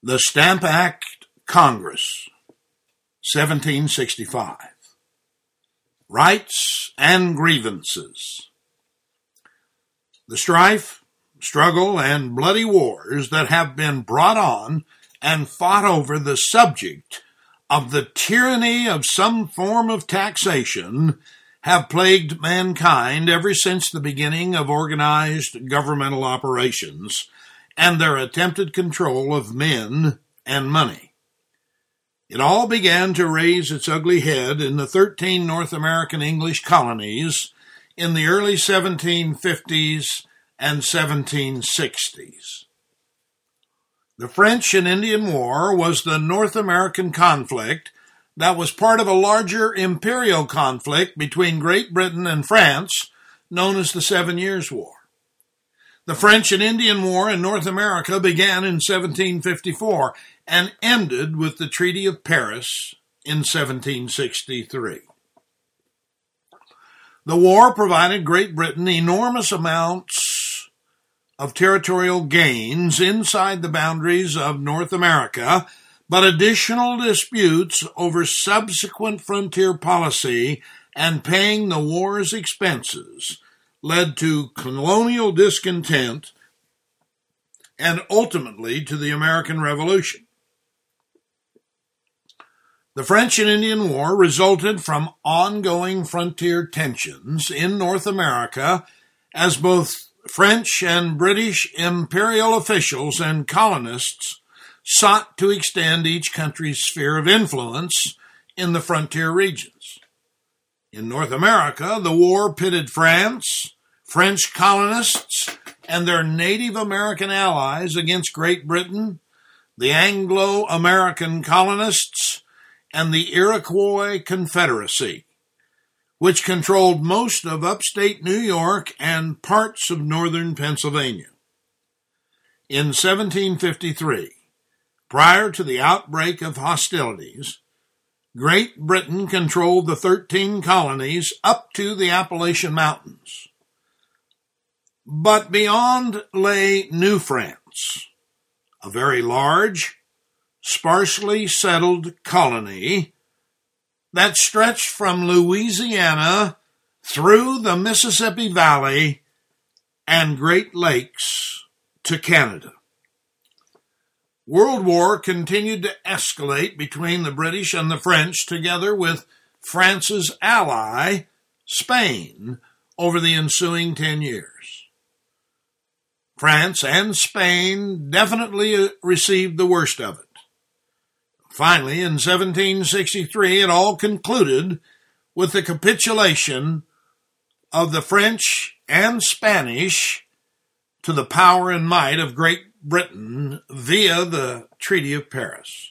The Stamp Act Congress, 1765. Rights and grievances. The strife, struggle, and bloody wars that have been brought on and fought over the subject of the tyranny of some form of taxation have plagued mankind ever since the beginning of organized governmental operations and their attempted control of men and money. It all began to raise its ugly head in the 13 North American English colonies in the early 1750s and 1760s. The French and Indian War was the North American conflict that was part of a larger imperial conflict between Great Britain and France known as the 7 Years' War. The French and Indian War in North America began in 1754 and ended with the Treaty of Paris in 1763. The war provided Great Britain enormous amounts of territorial gains inside the boundaries of North America, but additional disputes over subsequent frontier policy and paying the war's expenses led to colonial discontent and ultimately to the American Revolution. The French and Indian War resulted from ongoing frontier tensions in North America as both French and British imperial officials and colonists sought to extend each country's sphere of influence in the frontier regions. In North America, the war pitted France, French colonists, and their Native American allies against Great Britain, the Anglo-American colonists, and the Iroquois Confederacy, which controlled most of upstate New York and parts of northern Pennsylvania. In 1753, prior to the outbreak of hostilities, Great Britain controlled the 13 colonies up to the Appalachian Mountains. But beyond lay New France, a very large, sparsely settled colony that stretched from Louisiana through the Mississippi Valley and Great Lakes to Canada. World War continued to escalate between the British and the French, together with France's ally, Spain, over the ensuing 10 years. France and Spain definitely received the worst of it. Finally, in 1763, it all concluded with the capitulation of the French and Spanish to the power and might of Great Britain via the Treaty of Paris.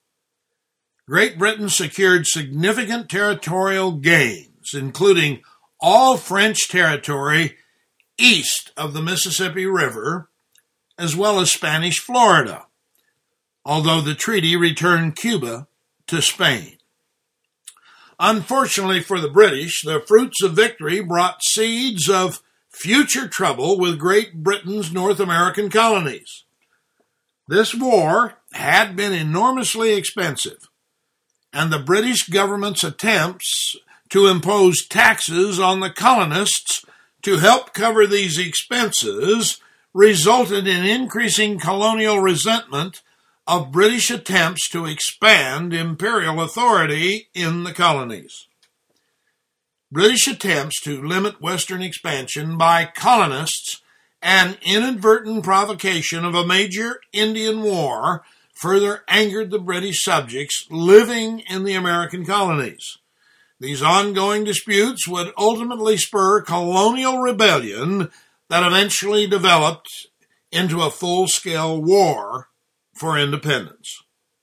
Great Britain secured significant territorial gains, including all French territory east of the Mississippi River, as well as Spanish Florida, although the treaty returned Cuba to Spain. Unfortunately for the British, the fruits of victory brought seeds of future trouble with Great Britain's North American colonies. This war had been enormously expensive, and the British government's attempts to impose taxes on the colonists to help cover these expenses resulted in increasing colonial resentment of British attempts to expand imperial authority in the colonies. British attempts to limit Western expansion by colonists and inadvertent provocation of a major Indian war further angered the British subjects living in the American colonies. These ongoing disputes would ultimately spur colonial rebellion that eventually developed into a full-scale war for independence.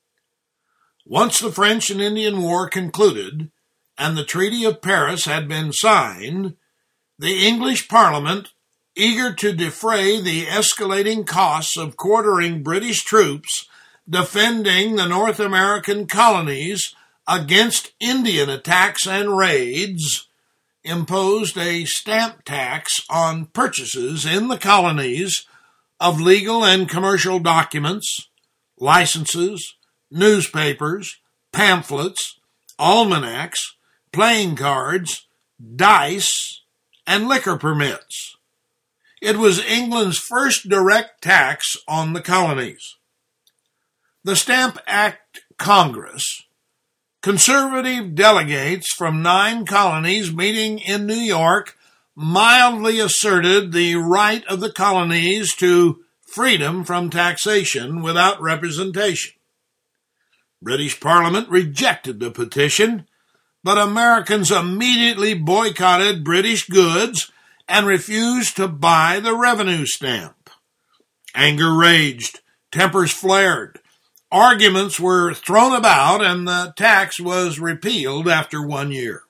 Once the French and Indian War concluded and the Treaty of Paris had been signed, the English Parliament, eager to defray the escalating costs of quartering British troops defending the North American colonies against Indian attacks and raids, imposed a stamp tax on purchases in the colonies of legal and commercial documents, licenses, newspapers, pamphlets, almanacs, playing cards, dice, and liquor permits. It was England's first direct tax on the colonies. The Stamp Act Congress, conservative delegates from 9 colonies meeting in New York, mildly asserted the right of the colonies to freedom from taxation without representation. British Parliament rejected the petition, but Americans immediately boycotted British goods and refused to buy the revenue stamp. Anger raged, tempers flared, arguments were thrown about, and the tax was repealed after 1 year.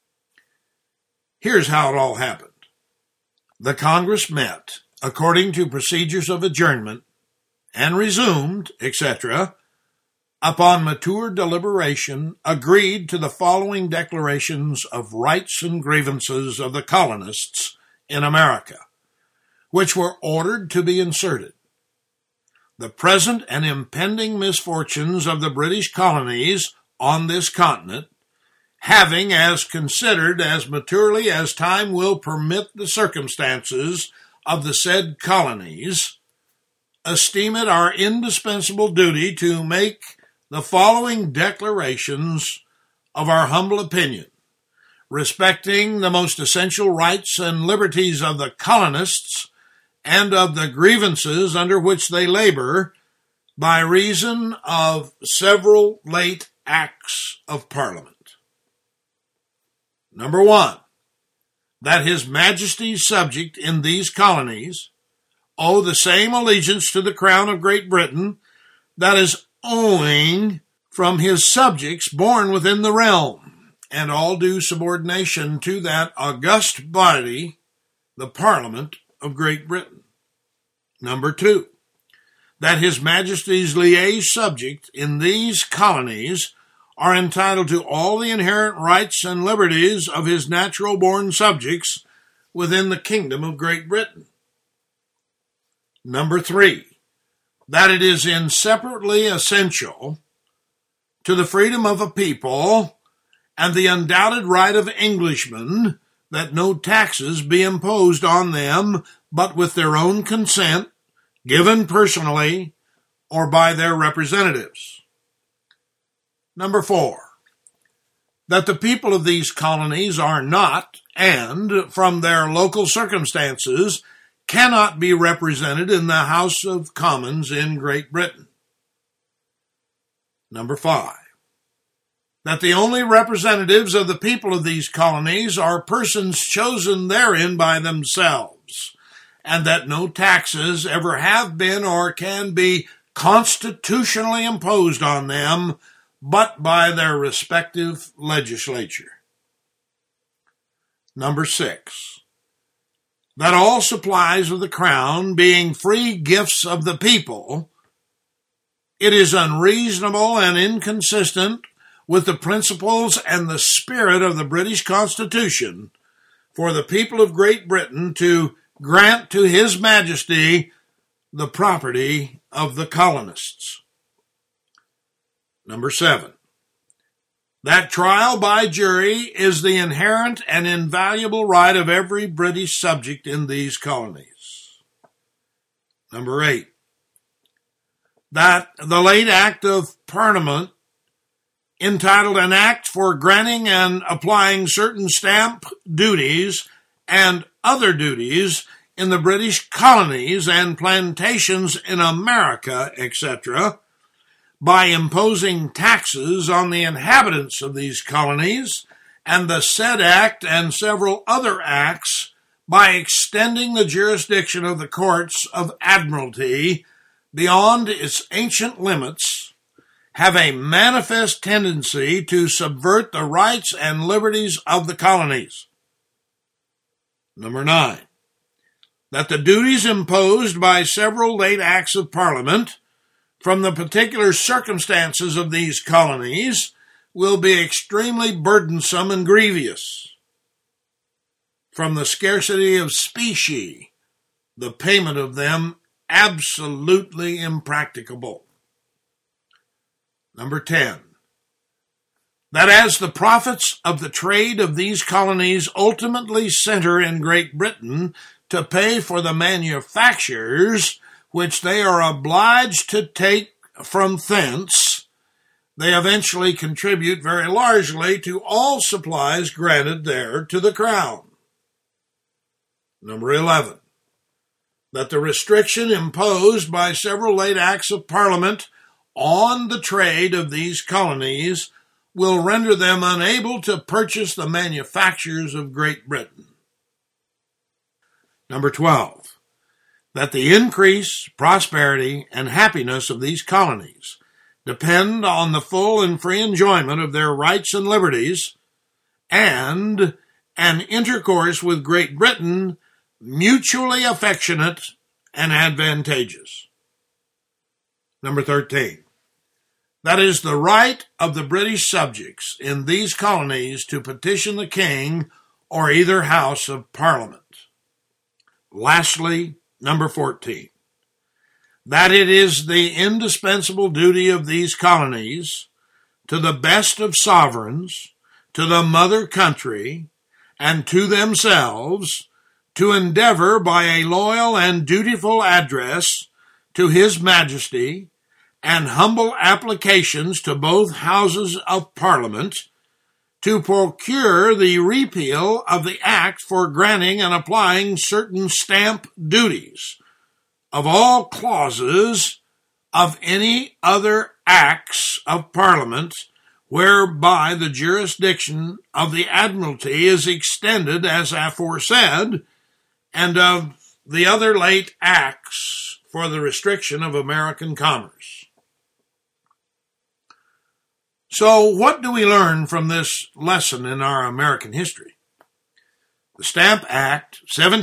Here's how it all happened. The Congress met according to procedures of adjournment and resumed, etc., upon mature deliberation, agreed to the following declarations of rights and grievances of the colonists in America, which were ordered to be inserted. The present and impending misfortunes of the British colonies on this continent, having as considered as maturely as time will permit the circumstances of the said colonies, esteem it our indispensable duty to make the following declarations of our humble opinion respecting the most essential rights and liberties of the colonists and of the grievances under which they labor by reason of several late acts of Parliament. Number 1, that His Majesty's subject in these colonies owe the same allegiance to the Crown of Great Britain that is owing from his subjects born within the realm, and all due subordination to that august body, the Parliament of Great Britain. Number 2, that His Majesty's liege subject in these colonies are entitled to all the inherent rights and liberties of his natural-born subjects within the Kingdom of Great Britain. Number 3, that it is inseparably essential to the freedom of a people and the undoubted right of Englishmen that no taxes be imposed on them but with their own consent, given personally or by their representatives. Number 4, that the people of these colonies are not, and from their local circumstances, cannot be represented in the House of Commons in Great Britain. Number 5, that the only representatives of the people of these colonies are persons chosen therein by themselves, and that no taxes ever have been or can be constitutionally imposed on them but by their respective legislature. Number 6, that all supplies of the Crown being free gifts of the people, it is unreasonable and inconsistent with the principles and the spirit of the British Constitution for the people of Great Britain to grant to His Majesty the property of the colonists. Number 7, that trial by jury is the inherent and invaluable right of every British subject in these colonies. Number 8, that the late Act of Parliament, entitled An Act for Granting and Applying Certain Stamp Duties and Other Duties in the British Colonies and Plantations in America, etc., by imposing taxes on the inhabitants of these colonies, and the said act and several other acts by extending the jurisdiction of the courts of admiralty beyond its ancient limits, have a manifest tendency to subvert the rights and liberties of the colonies. Number 9, that the duties imposed by several late acts of Parliament from the particular circumstances of these colonies will be extremely burdensome and grievous. From the scarcity of specie, the payment of them absolutely impracticable. Number 10, that as the profits of the trade of these colonies ultimately center in Great Britain to pay for the manufactures which they are obliged to take from thence, they eventually contribute very largely to all supplies granted there to the crown. Number 11, that the restriction imposed by several late acts of Parliament on the trade of these colonies will render them unable to purchase the manufactures of Great Britain. Number 12, that the increase, prosperity, and happiness of these colonies depend on the full and free enjoyment of their rights and liberties, and an intercourse with Great Britain mutually affectionate and advantageous. Number 13, that is the right of the British subjects in these colonies to petition the King or either House of Parliament. Lastly, number 14, that it is the indispensable duty of these colonies, to the best of sovereigns, to the mother country, and to themselves, to endeavor by a loyal and dutiful address to His Majesty and humble applications to both Houses of Parliament to procure the repeal of the Act for granting and applying certain stamp duties of all clauses of any other Acts of Parliament whereby the jurisdiction of the Admiralty is extended as aforesaid, and of the other late acts for the restriction of American commerce. So what do we learn from this lesson in our American history? The Stamp Act,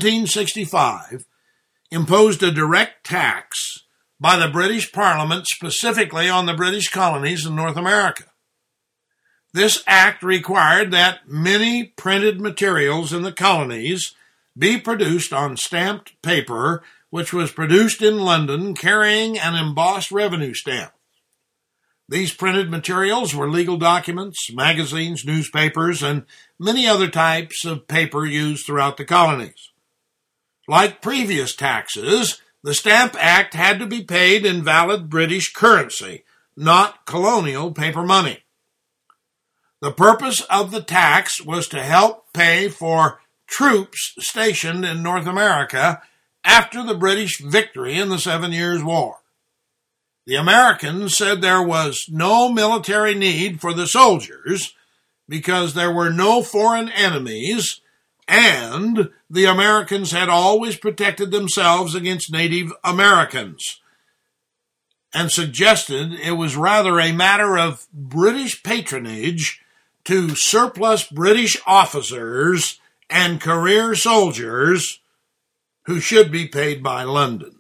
1765, imposed a direct tax by the British Parliament specifically on the British colonies in North America. This act required that many printed materials in the colonies be produced on stamped paper, which was produced in London carrying an embossed revenue stamp. These printed materials were legal documents, magazines, newspapers, and many other types of paper used throughout the colonies. Like previous taxes, the Stamp Act had to be paid in valid British currency, not colonial paper money. The purpose of the tax was to help pay for troops stationed in North America after the British victory in the 7 Years' War. The Americans said there was no military need for the soldiers because there were no foreign enemies, and the Americans had always protected themselves against Native Americans, and suggested it was rather a matter of British patronage to surplus British officers and career soldiers who should be paid by London.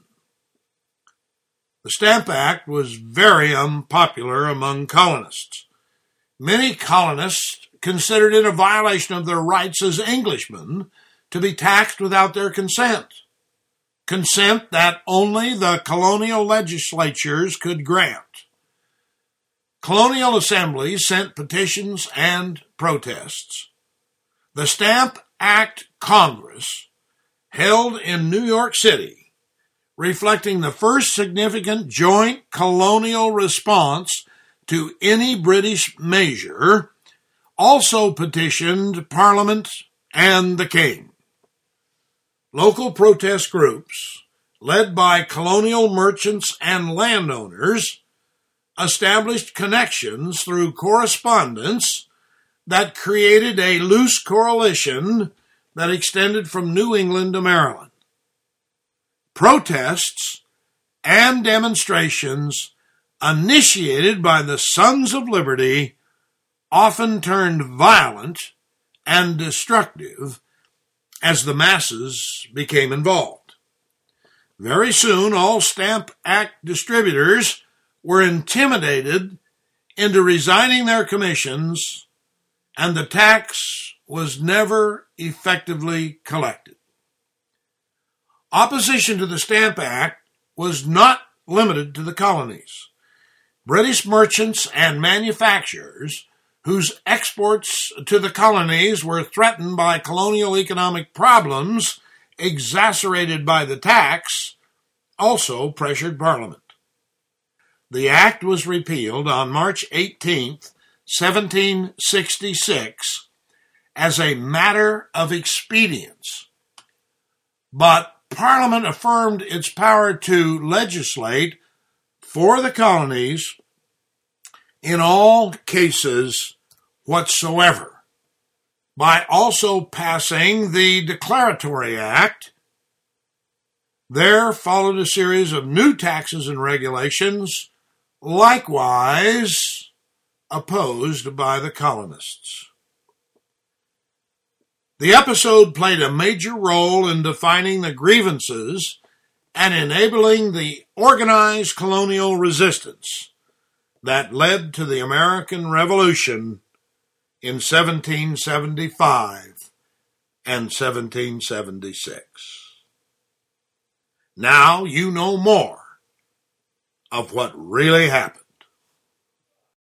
The Stamp Act was very unpopular among colonists. Many colonists considered it a violation of their rights as Englishmen to be taxed without their consent that only the colonial legislatures could grant. Colonial assemblies sent petitions and protests. The Stamp Act Congress, held in New York City, reflecting the first significant joint colonial response to any British measure, also petitioned Parliament and the King. Local protest groups, led by colonial merchants and landowners, established connections through correspondence that created a loose coalition that extended from New England to Maryland. Protests and demonstrations initiated by the Sons of Liberty often turned violent and destructive as the masses became involved. Very soon, all Stamp Act distributors were intimidated into resigning their commissions, and the tax was never effectively collected. Opposition to the Stamp Act was not limited to the colonies. British merchants and manufacturers whose exports to the colonies were threatened by colonial economic problems exacerbated by the tax also pressured Parliament. The act was repealed on March 18, 1766, as a matter of expedience, but Parliament affirmed its power to legislate for the colonies in all cases whatsoever by also passing the Declaratory Act. There followed a series of new taxes and regulations, likewise opposed by the colonists. The episode played a major role in defining the grievances and enabling the organized colonial resistance that led to the American Revolution in 1775 and 1776. Now you know more of what really happened.